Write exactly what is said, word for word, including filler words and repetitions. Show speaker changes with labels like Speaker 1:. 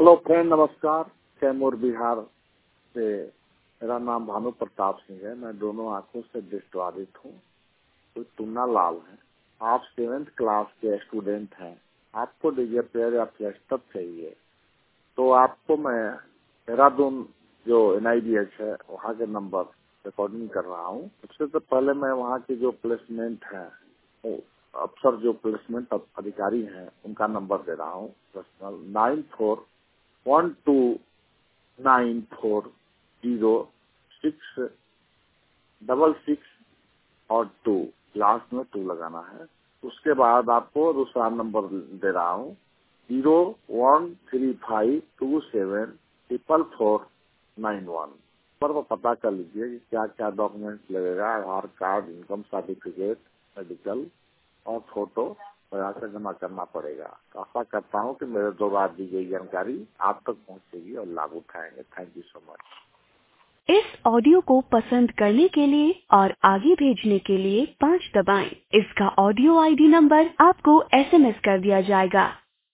Speaker 1: Hello friend, नमस्कार। कैमूर बिहार से मेरा नाम भानु प्रताप सिंह है। मैं दोनों आंखों से दृष्टिबाधित हूँ। तो टुन्ना लाल है। आप सेवेंथ क्लास के स्टूडेंट हैं। आपको डीजे प्लेयर या फ्लैशटॉप चाहिए तो आपको मैं देहरादून जो एन आई डी एच है वहाँ के नंबर रिकॉर्डिंग कर रहा हूँ। सबसे तो पहले मैं वहाँ की जो प्लेसमेंट है, अफसर जो प्लेसमेंट अधिकारी हैं, उनका नंबर दे रहा हूँ। Personal nine four one two nine four zero six double six और टू, लास्ट में टू लगाना है। उसके बाद आपको दूसरा नंबर दे रहा हूँ zero one three five two seven triple four nine one पर वो पता कर लीजिए कि क्या क्या डॉक्यूमेंट्स लगेगा। Aadhaar card, income certificate, medical और फोटो यहाँ से जमा करना पड़ेगा। तो आशा करता हूँ कि मेरे द्वारा दी गई जानकारी आप तक पहुँचेगी और लाभ उठाएंगे। Thank you so much.
Speaker 2: इस ऑडियो को पसंद करने के लिए और आगे भेजने के लिए पाँच दबाएं। इसका ऑडियो आई डी नंबर आपको एस एम एस कर दिया जाएगा।